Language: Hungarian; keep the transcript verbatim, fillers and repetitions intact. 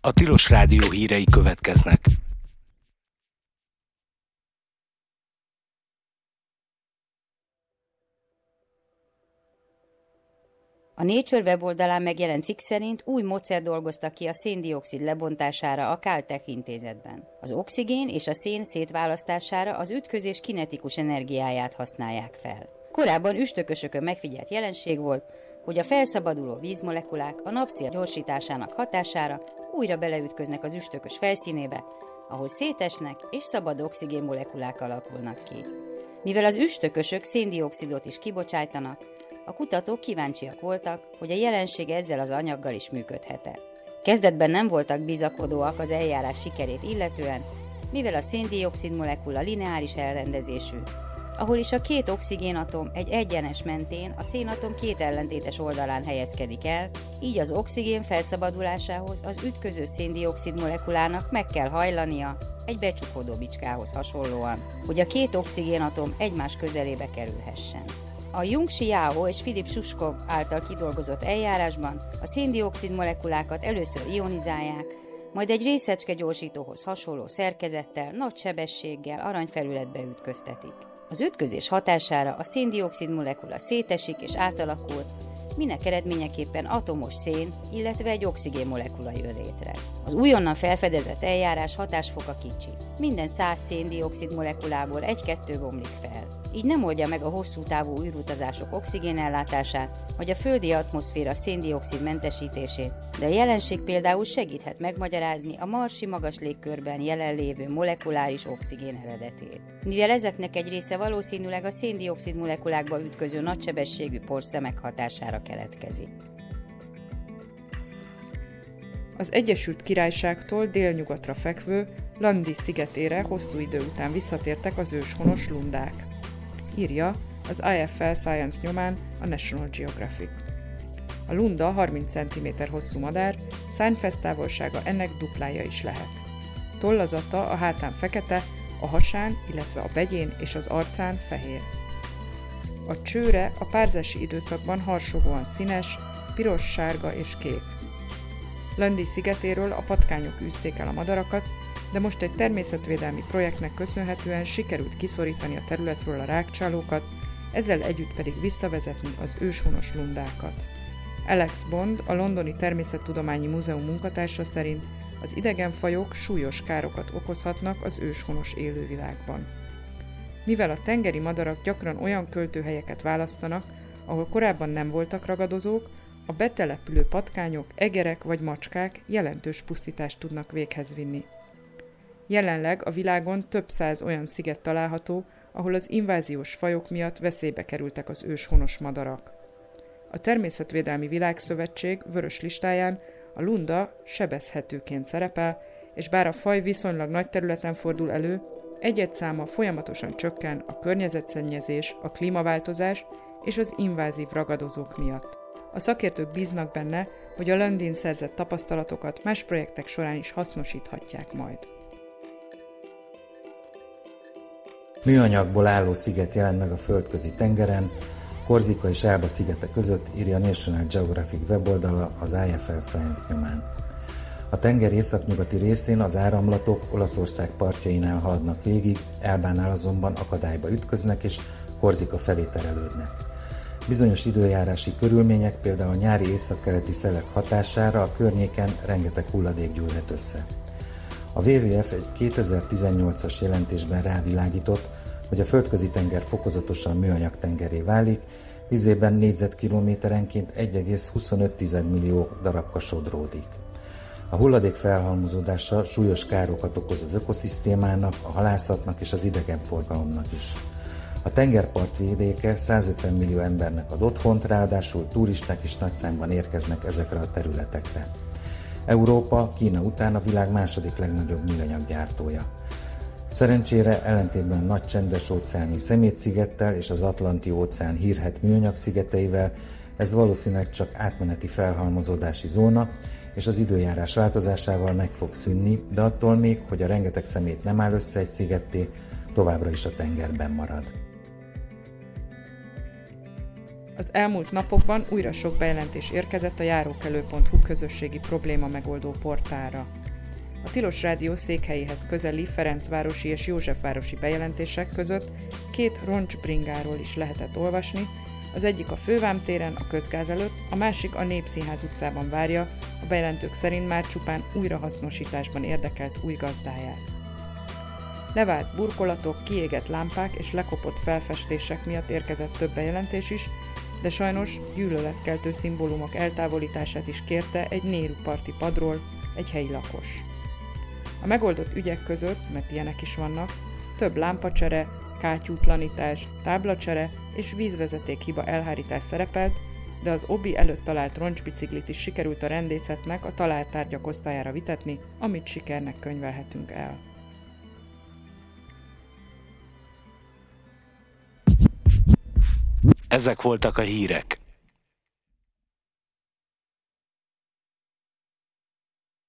A Tilos Rádió hírei következnek. A Nature weboldalán megjelent cikk szerint új módszert dolgoztak ki a szén-dioxid lebontására a Caltech intézetben. Az oxigén és a szén szétválasztására az ütközés kinetikus energiáját használják fel. Korábban üstökösökön megfigyelt jelenség volt, hogy a felszabaduló vízmolekulák a napszél gyorsításának hatására újra beleütköznek az üstökös felszínébe, ahol szétesnek és szabad oxigénmolekulák alakulnak ki. Mivel az üstökösök szén-dioxidot is kibocsájtanak, a kutatók kíváncsiak voltak, hogy a jelenség ezzel az anyaggal is működhet-e. Kezdetben nem voltak bizakodóak az eljárás sikerét illetően, mivel a szén-dioxid molekula lineáris elrendezésű, ahol is a két oxigénatom egy egyenes mentén a szénatom két ellentétes oldalán helyezkedik el, így az oxigén felszabadulásához az ütköző szén-dioxid molekulának meg kell hajlania, egy becsukódó bicskához hasonlóan, hogy a két oxigénatom egymás közelébe kerülhessen. A Yung-Shi Yao és Philip Shchushkov által kidolgozott eljárásban a szén-dioxid molekulákat először ionizálják, majd egy részecske gyorsítóhoz hasonló szerkezettel, nagy sebességgel aranyfelületbe ütköztetik. Az ütközés hatására a szén-dioxid molekula szétesik és átalakul, minek eredményeképpen atomos szén, illetve egy oxigén molekula jön létre. Az újonnan felfedezett eljárás hatásfoka kicsi. Minden száz szén-dioxid molekulából egy-kettő bomlik fel. Így nem oldja meg a hosszú távú űrutazások oxigénellátását, vagy a földi atmoszféra szén-dioxid mentesítését, de a jelenség például segíthet megmagyarázni a marsi magas légkörben jelenlévő molekuláris oxigén eredetét. Mivel ezeknek egy része valószínűleg a szén-dioxid molekulákba ütköző nagysebességű porszemek hatására keletkezik. Az Egyesült Királyságtól délnyugatra fekvő Lundy szigetére hosszú idő után visszatértek az őshonos lundák, írja az I F L Science nyomán a National Geographic. A lunda harminc centiméter hosszú madár, szárnyfesztávolsága ennek duplája is lehet. Tollazata a hátán fekete, a hasán, illetve a begyén és az arcán fehér. A csőre a párzási időszakban harsogóan színes, piros, sárga és kék. Lundy szigetéről a patkányok űzték el a madarakat, de most egy természetvédelmi projektnek köszönhetően sikerült kiszorítani a területről a rágcsálókat, ezzel együtt pedig visszavezetni az őshonos lundákat. Alex Bond, a Londoni Természettudományi Múzeum munkatársa szerint az idegen fajok súlyos károkat okozhatnak az őshonos élővilágban. Mivel a tengeri madarak gyakran olyan költőhelyeket választanak, ahol korábban nem voltak ragadozók, a betelepülő patkányok, egerek vagy macskák jelentős pusztítást tudnak véghez vinni. Jelenleg a világon több száz olyan sziget található, ahol az inváziós fajok miatt veszélybe kerültek az őshonos madarak. A Természetvédelmi Világszövetség vörös listáján a lunda sebezhetőként szerepel, és bár a faj viszonylag nagy területen fordul elő, egy-egy száma folyamatosan csökken a környezetszennyezés, a klímaváltozás és az invázív ragadozók miatt. A szakértők bíznak benne, hogy a Lundyn szerzett tapasztalatokat más projektek során is hasznosíthatják majd. Műanyagból álló sziget jelent meg a földközi tengeren, Korzika és Elba szigete között, írja a National Geographic weboldala az I F L Science nyomán. A tenger északnyugati részén az áramlatok Olaszország partjainál haladnak végig, Elbánál azonban akadályba ütköznek és Korzika felé terelődnek. Bizonyos időjárási körülmények, például a nyári északkeleti szelek hatására a környéken rengeteg hulladék gyűlhet össze. A W W F egy kétezer-tizennyolcas jelentésben rávilágított, hogy a földközi tenger fokozatosan műanyag tengerré válik, vizében négyzetkilométerenként egy egész huszonöt millió darabka sodródik. A hulladék felhalmozódása súlyos károkat okoz az ökoszisztémának, a halászatnak és az idegenforgalomnak is. A tengerpart vidéke százötven millió embernek ad otthont, ráadásul turisták is nagy számban érkeznek ezekre a területekre. Európa Kína után a világ második legnagyobb műanyaggyártója. Szerencsére ellentétben a nagy csendes óceáni Szemét-szigettel és az Atlanti óceán hírhedt műanyag szigeteivel ez valószínűleg csak átmeneti felhalmozódási zóna, és az időjárás változásával meg fog szűnni, de attól még, hogy a rengeteg szemét nem áll össze egy szigetté, továbbra is a tengerben marad. Az elmúlt napokban újra sok bejelentés érkezett a járókelő pont hu közösségi probléma megoldó portálra. A Tilos Rádió székhelyéhez közeli Ferencvárosi és Józsefvárosi bejelentések között két roncsbringáról is lehetett olvasni, az egyik a Fővám téren a Közgáz előtt, a másik a Népszínház utcában várja, a bejelentők szerint már csupán újrahasznosításban érdekelt új gazdáját. Levált burkolatok, kiégett lámpák és lekopott felfestések miatt érkezett több bejelentés is, de sajnos gyűlöletkeltő szimbólumok eltávolítását is kérte egy Nehru parti padról egy helyi lakos. A megoldott ügyek között, mert ilyenek is vannak, több lámpacsere, kátyútlanítás, táblacsere és vízvezetékhiba elhárítás szerepelt, de az Obi előtt talált roncsbiciklit is sikerült a rendészetnek a talált tárgyak osztályára vitetni, amit sikernek könyvelhetünk el. Ezek voltak a hírek.